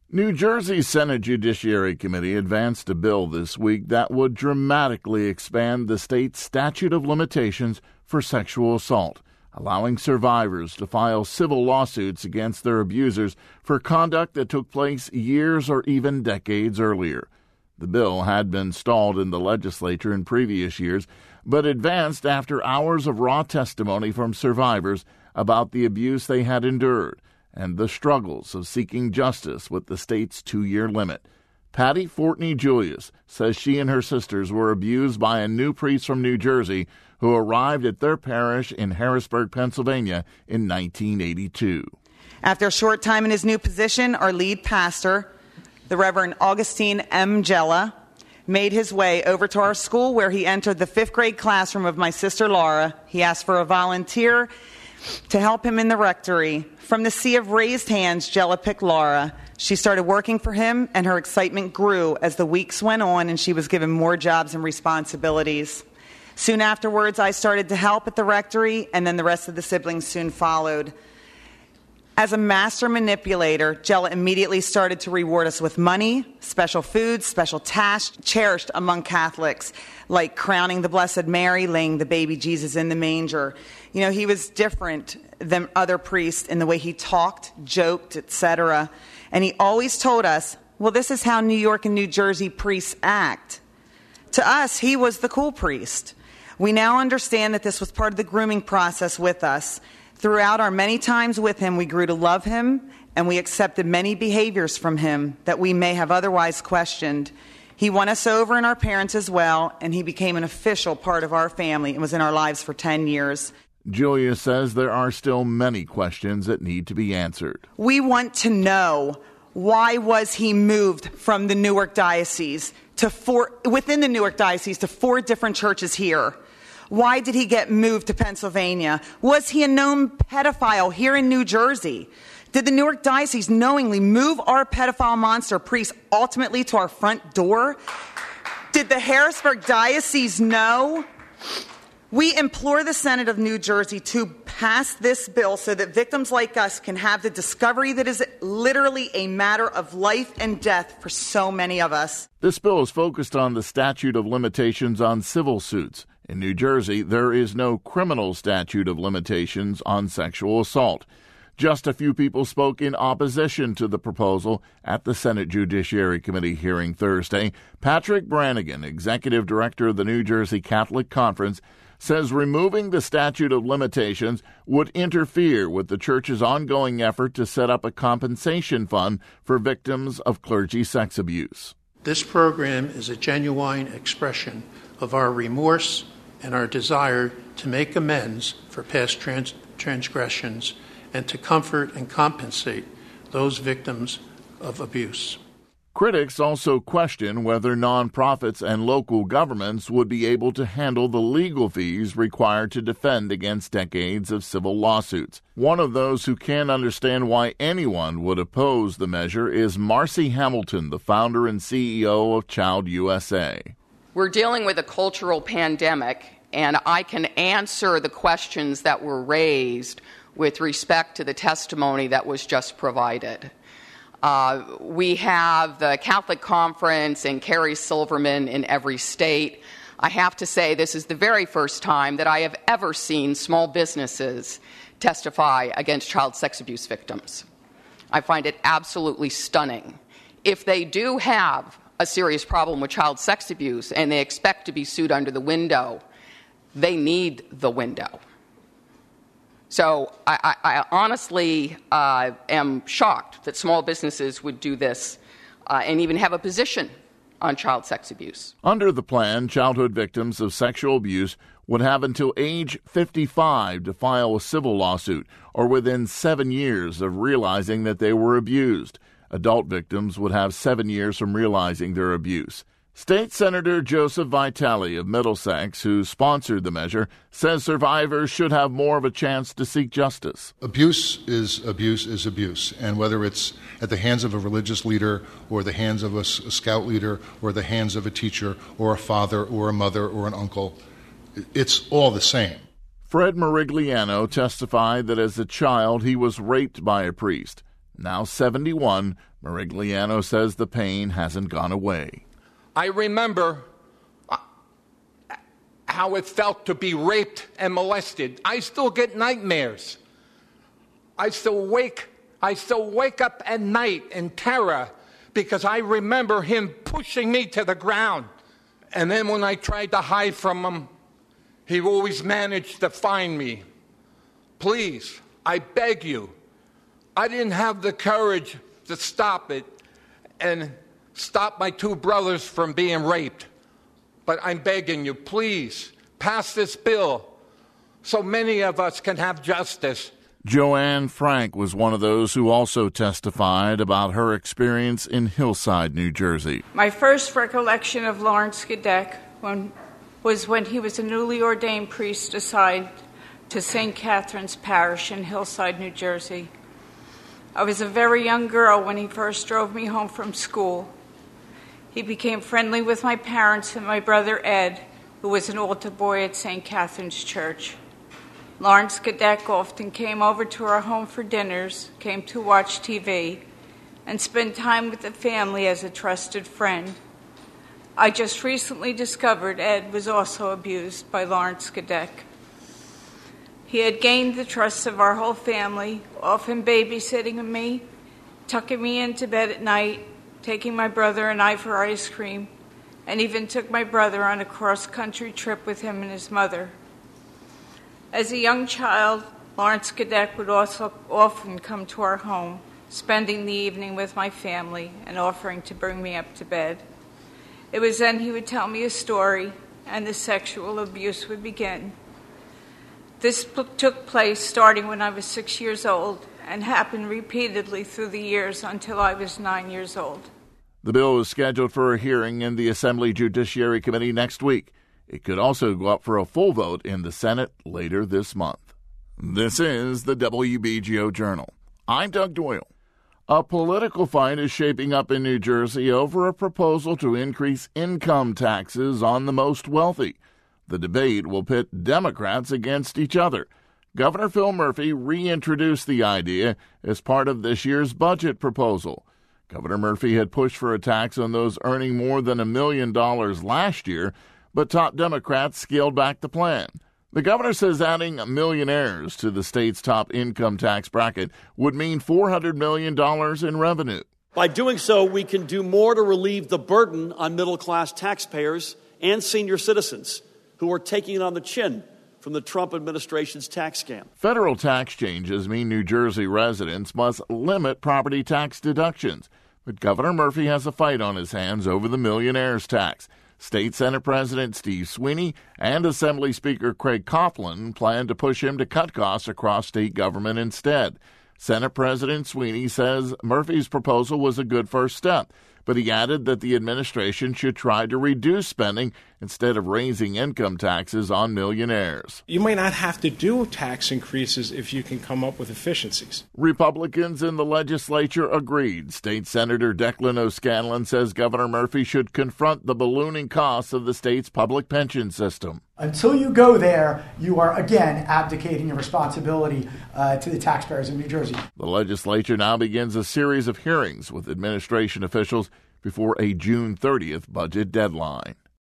New Jersey's Senate Judiciary Committee advanced a bill this week that would dramatically expand the state's statute of limitations for sexual assault, allowing survivors to file civil lawsuits against their abusers for conduct that took place years or even decades earlier. The bill had been stalled in the legislature in previous years, but advanced after hours of raw testimony from survivors about the abuse they had endured and the struggles of seeking justice with the state's 2-year limit. Patty Fortney Julius says she and her sisters were abused by a new priest from New Jersey who arrived at their parish in Harrisburg, Pennsylvania in 1982. After a short time in his new position, our lead pastor, the Reverend Augustine M. Gella, made his way over to our school where he entered the 5th grade classroom of my sister Laura. He asked for a volunteer to help him in the rectory. From the sea of raised hands, Gella picked Laura. She started working for him, and her excitement grew as the weeks went on and she was given more jobs and responsibilities. Soon afterwards, I started to help at the rectory, and then the rest of the siblings soon followed. As a master manipulator, Gella immediately started to reward us with money, special foods, special tasks cherished among Catholics, like crowning the Blessed Mary, laying the baby Jesus in the manger. You know, he was different than other priests in the way he talked, joked, etc. And he always told us, well, this is how New York and New Jersey priests act. To us, he was the cool priest. We now understand that this was part of the grooming process with us. Throughout our many times with him, we grew to love him, and we accepted many behaviors from him that we may have otherwise questioned. He won us over and our parents as well, and he became an official part of our family and was in our lives for 10 years. Julia says there are still many questions that need to be answered. We want to know, why was he moved from the Newark Diocese within the Newark Diocese to 4 different churches here? Why did he get moved to Pennsylvania? Was he a known pedophile here in New Jersey? Did the Newark Diocese knowingly move our pedophile monster priest ultimately to our front door? Did the Harrisburg Diocese know? We implore the Senate of New Jersey to pass this bill so that victims like us can have the discovery that is literally a matter of life and death for so many of us. This bill is focused on the statute of limitations on civil suits. In New Jersey, there is no criminal statute of limitations on sexual assault. Just a few people spoke in opposition to the proposal at the Senate Judiciary Committee hearing Thursday. Patrick Brannigan, executive director of the New Jersey Catholic Conference, says removing the statute of limitations would interfere with the church's ongoing effort to set up a compensation fund for victims of clergy sex abuse. This program is a genuine expression of our remorse and our desire to make amends for past transgressions and to comfort and compensate those victims of abuse. Critics also question whether nonprofits and local governments would be able to handle the legal fees required to defend against decades of civil lawsuits. One of those who can't understand why anyone would oppose the measure is Marcy Hamilton, the founder and CEO of Child USA. We're dealing with a cultural pandemic, and I can answer the questions that were raised with respect to the testimony that was just provided. We have the Catholic Conference and Carrie Silverman in every state. I have to say this is the very first time that I have ever seen small businesses testify against child sex abuse victims. I find it absolutely stunning. If they do have a serious problem with child sex abuse and they expect to be sued under the window, they need the window. So I honestly am shocked that small businesses would do this and even have a position on child sex abuse. Under the plan, childhood victims of sexual abuse would have until age 55 to file a civil lawsuit or within 7 years of realizing that they were abused. Adult victims would have 7 years from realizing their abuse. State Senator Joseph Vitale of Middlesex, who sponsored the measure, says survivors should have more of a chance to seek justice. Abuse is abuse. And whether it's at the hands of a religious leader or the hands of a scout leader or the hands of a teacher or a father or a mother or an uncle, it's all the same. Fred Merigliano testified that as a child he was raped by a priest. Now 71, Merigliano says the pain hasn't gone away. I remember how it felt to be raped and molested. I still get nightmares. I still wake up at night in terror because I remember him pushing me to the ground. And then when I tried to hide from him, he always managed to find me. Please, I beg you. I didn't have the courage to stop it and stop my two brothers from being raped. But I'm begging you, please, pass this bill so many of us can have justice. Joanne Frank was one of those who also testified about her experience in Hillside, New Jersey. My first recollection of Lawrence Gedeck was when he was a newly ordained priest assigned to St. Catherine's Parish in Hillside, New Jersey. I was a very young girl when he first drove me home from school. He became friendly with my parents and my brother Ed, who was an altar boy at St. Catherine's Church. Lawrence Gedeck often came over to our home for dinners, came to watch TV, and spend time with the family as a trusted friend. I just recently discovered Ed was also abused by Lawrence Gedeck. He had gained the trust of our whole family, often babysitting me, tucking me into bed at night, taking my brother and I for ice cream, and even took my brother on a cross-country trip with him and his mother. As a young child, Lawrence Gedeck would also often come to our home, spending the evening with my family and offering to bring me up to bed. It was then he would tell me a story, and the sexual abuse would begin. This took place starting when I was 6 years old and happened repeatedly through the years until I was 9 years old. The bill is scheduled for a hearing in the Assembly Judiciary Committee next week. It could also go up for a full vote in the Senate later this month. This is the WBGO Journal. I'm Doug Doyle. A political fight is shaping up in New Jersey over a proposal to increase income taxes on the most wealthy. The debate will pit Democrats against each other. Governor Phil Murphy reintroduced the idea as part of this year's budget proposal. Governor Murphy had pushed for a tax on those earning more than $1 million last year, but top Democrats scaled back the plan. The governor says adding millionaires to the state's top income tax bracket would mean $400 million in revenue. By doing so, we can do more to relieve the burden on middle-class taxpayers and senior citizens who are taking it on the chin from the Trump administration's tax scam. Federal tax changes mean New Jersey residents must limit property tax deductions. But Governor Murphy has a fight on his hands over the millionaire's tax. State Senate President Steve Sweeney and Assembly Speaker Craig Coughlin plan to push him to cut costs across state government instead. Senate President Sweeney says Murphy's proposal was a good first step, but he added that the administration should try to reduce spending instead of raising income taxes on millionaires. You might not have to do tax increases if you can come up with efficiencies. Republicans in the legislature agreed. State Senator Declan O'Scanlan says Governor Murphy should confront the ballooning costs of the state's public pension system. Until you go there, you are, again, abdicating your responsibility to the taxpayers of New Jersey. The legislature now begins a series of hearings with administration officials before a June 30th budget deadline.